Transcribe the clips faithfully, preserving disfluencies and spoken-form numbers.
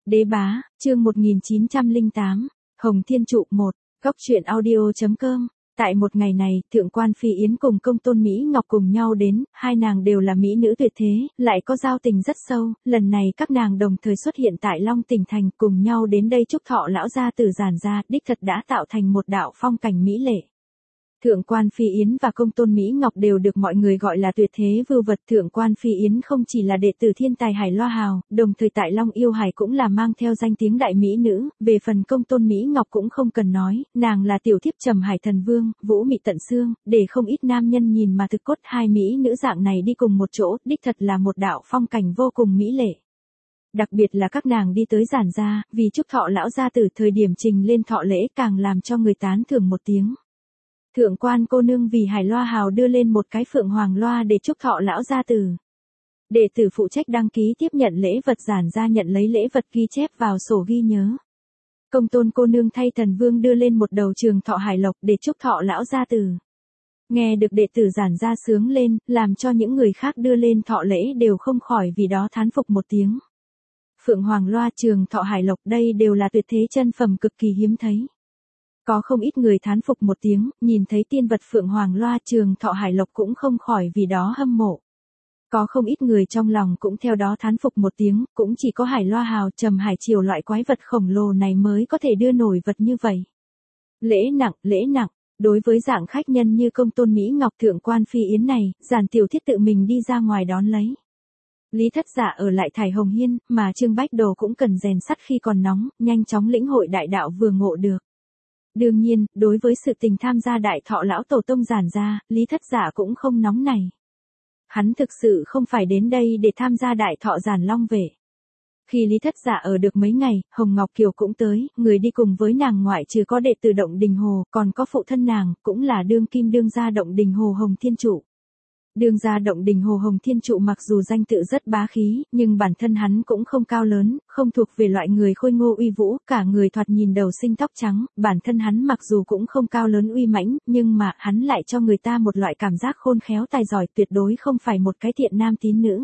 Đế bá, chương một nghìn chín trăm lẻ tám, Hồng Thiên Trụ một, góc truyện audio.com. Tại một ngày này, Thượng quan Phi Yến cùng Công Tôn Mỹ Ngọc cùng nhau đến, hai nàng đều là mỹ nữ tuyệt thế, lại có giao tình rất sâu, lần này các nàng đồng thời xuất hiện tại Long Tỉnh Thành cùng nhau đến đây chúc thọ lão gia tử giản gia, đích thật đã tạo thành một đạo phong cảnh mỹ lệ. Thượng quan Phi Yến và Công Tôn Mỹ Ngọc đều được mọi người gọi là tuyệt thế vưu vật. Thượng quan Phi Yến không chỉ là đệ tử thiên tài Hải Loa Hào, đồng thời tại Long Yêu Hải cũng là mang theo danh tiếng đại mỹ nữ, về phần Công Tôn Mỹ Ngọc cũng không cần nói, nàng là tiểu thiếp Trầm Hải Thần Vương, vũ mị tận xương, để không ít nam nhân nhìn mà thực cốt. Hai mỹ nữ dạng này đi cùng một chỗ, đích thật là một đạo phong cảnh vô cùng mỹ lệ. Đặc biệt là các nàng đi tới giản gia, vì chúc thọ lão gia tử thời điểm trình lên thọ lễ càng làm cho người tán thưởng một tiếng. Thượng quan cô nương vì Hải Loa Hào đưa lên một cái phượng hoàng loa để chúc thọ lão gia tử. Đệ tử phụ trách đăng ký tiếp nhận lễ vật, giản gia nhận lấy lễ vật ghi chép vào sổ ghi nhớ. Công Tôn cô nương thay Thần Vương đưa lên một đầu trường thọ hải lộc để chúc thọ lão gia tử. Nghe được đệ tử giản gia sướng lên, làm cho những người khác đưa lên thọ lễ đều không khỏi vì đó thán phục một tiếng. Phượng hoàng loa, trường thọ hải lộc, đây đều là tuyệt thế chân phẩm cực kỳ hiếm thấy. Có không ít người thán phục một tiếng, nhìn thấy tiên vật Phượng Hoàng Loa, trường thọ hải lộc cũng không khỏi vì đó hâm mộ. Có không ít người trong lòng cũng theo đó thán phục một tiếng, cũng chỉ có Hải Loa Hào, Trầm Hải Triều loại quái vật khổng lồ này mới có thể đưa nổi vật như vậy. Lễ nặng, lễ nặng, đối với dạng khách nhân như Công Tôn Mỹ Ngọc, Thượng quan Phi Yến này, giản tiểu thiết tự mình đi ra ngoài đón lấy. Lý Thất Dạ ở lại Thải Hồng Hiên, mà Trương Bách Đồ cũng cần rèn sắt khi còn nóng, nhanh chóng lĩnh hội đại đạo vừa ngộ được. Đương nhiên, đối với sự tình tham gia đại thọ lão tổ tông giản gia, Lý Thất Dạ cũng không nóng này. Hắn thực sự không phải đến đây để tham gia đại thọ giản long về. Khi Lý Thất Dạ ở được mấy ngày, Hồng Ngọc Kiều cũng tới, người đi cùng với nàng ngoại trừ có đệ tử Động Đình Hồ, còn có phụ thân nàng, cũng là đương kim đương gia Động Đình Hồ Hồng Thiên Trụ. Đương gia Động Đình Hồ Hồng Thiên Trụ mặc dù danh tự rất bá khí, nhưng bản thân hắn cũng không cao lớn, không thuộc về loại người khôi ngô uy vũ, cả người thoạt nhìn đầu sinh tóc trắng, bản thân hắn mặc dù cũng không cao lớn uy mãnh, nhưng mà hắn lại cho người ta một loại cảm giác khôn khéo tài giỏi, tuyệt đối không phải một cái thiện nam tín nữ.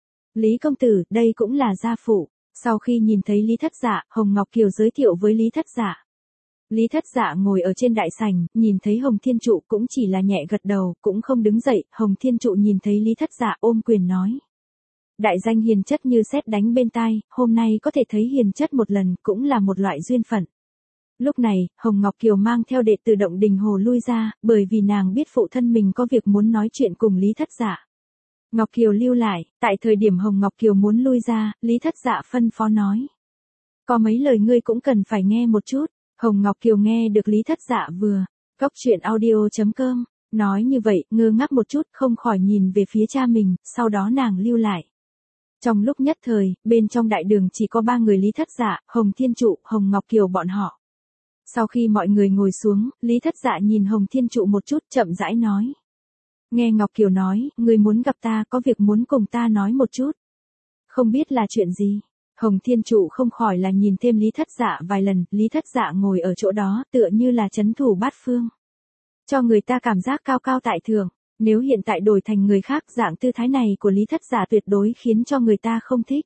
Lý công tử, đây cũng là gia phụ. Sau khi nhìn thấy Lý Thất Dạ, Hồng Ngọc Kiều giới thiệu với Lý Thất Dạ. Lý Thất Dạ ngồi ở trên đại sảnh, nhìn thấy Hồng Thiên Trụ cũng chỉ là nhẹ gật đầu, cũng không đứng dậy. Hồng Thiên Trụ nhìn thấy Lý Thất Dạ ôm quyền nói. Đại danh hiền chất như sét đánh bên tai, hôm nay có thể thấy hiền chất một lần, cũng là một loại duyên phận. Lúc này, Hồng Ngọc Kiều mang theo đệ tử Động Đình Hồ lui ra, bởi vì nàng biết phụ thân mình có việc muốn nói chuyện cùng Lý Thất Dạ. Ngọc Kiều lưu lại, tại thời điểm Hồng Ngọc Kiều muốn lui ra, Lý Thất Dạ phân phó nói. Có mấy lời ngươi cũng cần phải nghe một chút. Hồng Ngọc Kiều nghe được Lý Thất Dạ vừa, góc truyện audio.com, nói như vậy, ngơ ngác một chút, không khỏi nhìn về phía cha mình, sau đó nàng lưu lại. Trong lúc nhất thời, bên trong đại đường chỉ có ba người Lý Thất Dạ, Hồng Thiên Trụ, Hồng Ngọc Kiều bọn họ. Sau khi mọi người ngồi xuống, Lý Thất Dạ nhìn Hồng Thiên Trụ một chút, chậm rãi nói. Nghe Ngọc Kiều nói, ngươi muốn gặp ta, có việc muốn cùng ta nói một chút. Không biết là chuyện gì? Hồng Thiên Trụ không khỏi là nhìn thêm Lý Thất Dạ vài lần, Lý Thất Dạ ngồi ở chỗ đó, tựa như là trấn thủ bát phương. Cho người ta cảm giác cao cao tại thượng, nếu hiện tại đổi thành người khác, dạng tư thái này của Lý Thất Dạ tuyệt đối khiến cho người ta không thích.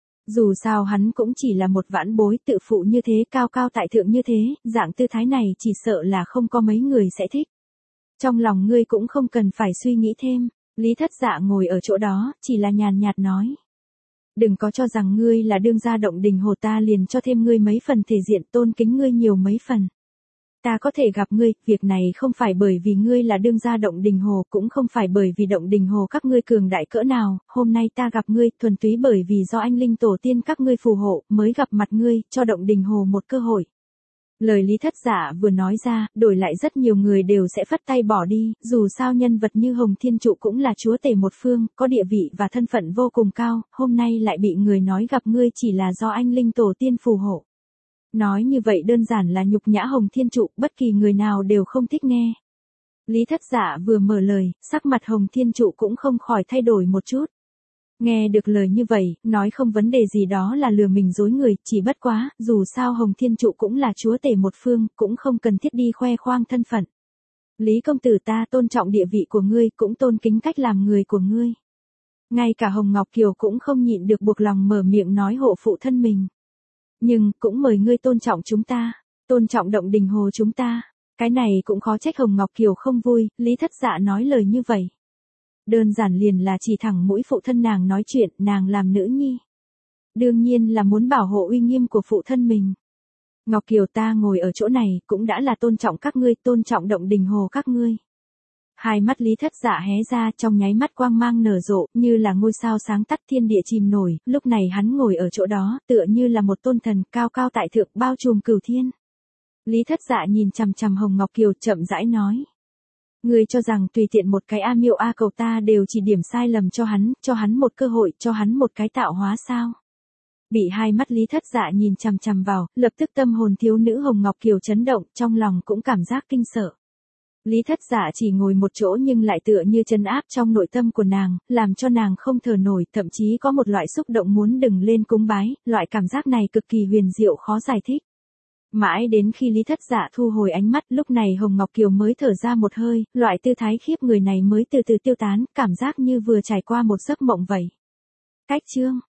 Dù sao hắn cũng chỉ là một vãn bối tự phụ như thế, cao cao tại thượng như thế, dạng tư thái này chỉ sợ là không có mấy người sẽ thích. Trong lòng ngươi cũng không cần phải suy nghĩ thêm, Lý Thất Dạ ngồi ở chỗ đó, chỉ là nhàn nhạt nói. Đừng có cho rằng ngươi là đương gia Động Đình Hồ, ta liền cho thêm ngươi mấy phần thể diện, tôn kính ngươi nhiều mấy phần. Ta có thể gặp ngươi, việc này không phải bởi vì ngươi là đương gia Động Đình Hồ, cũng không phải bởi vì Động Đình Hồ các ngươi cường đại cỡ nào, hôm nay ta gặp ngươi, thuần túy bởi vì do anh linh tổ tiên các ngươi phù hộ, mới gặp mặt ngươi, cho Động Đình Hồ một cơ hội. Lời Lý Thất Dạ vừa nói ra, đổi lại rất nhiều người đều sẽ phất tay bỏ đi, dù sao nhân vật như Hồng Thiên Trụ cũng là chúa tể một phương, có địa vị và thân phận vô cùng cao, hôm nay lại bị người nói gặp ngươi chỉ là do anh linh tổ tiên phù hộ. Nói như vậy đơn giản là nhục nhã Hồng Thiên Trụ, bất kỳ người nào đều không thích nghe. Lý Thất Dạ vừa mở lời, sắc mặt Hồng Thiên Trụ cũng không khỏi thay đổi một chút. Nghe được lời như vậy, nói không vấn đề gì đó là lừa mình dối người, chỉ bất quá, dù sao Hồng Thiên Trụ cũng là chúa tể một phương, cũng không cần thiết đi khoe khoang thân phận. Lý công tử, ta tôn trọng địa vị của ngươi, cũng tôn kính cách làm người của ngươi. Ngay cả Hồng Ngọc Kiều cũng không nhịn được buộc lòng mở miệng nói hộ phụ thân mình. Nhưng, cũng mời ngươi tôn trọng chúng ta, tôn trọng Động Đình Hồ chúng ta. Cái này cũng khó trách Hồng Ngọc Kiều không vui, Lý Thất Dạ nói lời như vậy. Đơn giản liền là chỉ thẳng mũi phụ thân nàng nói chuyện, nàng làm nữ nhi. Đương nhiên là muốn bảo hộ uy nghiêm của phụ thân mình. Ngọc Kiều ta ngồi ở chỗ này cũng đã là tôn trọng các ngươi, tôn trọng Động Đình Hồ các ngươi. Hai mắt Lý Thất Dạ hé ra trong nháy mắt quang mang nở rộ, như là ngôi sao sáng tắt thiên địa chìm nổi, lúc này hắn ngồi ở chỗ đó, tựa như là một tôn thần cao cao tại thượng bao trùm cửu thiên. Lý Thất Dạ nhìn chằm chằm Hồng Ngọc Kiều chậm rãi nói. Ngươi cho rằng tùy tiện một cái A Miêu A Cầu ta đều chỉ điểm sai lầm cho hắn, cho hắn một cơ hội, cho hắn một cái tạo hóa sao? Bị hai mắt Lý Thất Dạ nhìn chằm chằm vào, lập tức tâm hồn thiếu nữ Hồng Ngọc Kiều chấn động, trong lòng cũng cảm giác kinh sợ. Lý Thất Dạ chỉ ngồi một chỗ nhưng lại tựa như trấn áp trong nội tâm của nàng, làm cho nàng không thở nổi, thậm chí có một loại xúc động muốn đừng lên cúng bái, loại cảm giác này cực kỳ huyền diệu khó giải thích. Mãi đến khi Lý Thất Dạ thu hồi ánh mắt, lúc này Hồng Ngọc Kiều mới thở ra một hơi, loại tư thái khiếp người này mới từ từ tiêu tán, cảm giác như vừa trải qua một giấc mộng vậy. Cách chương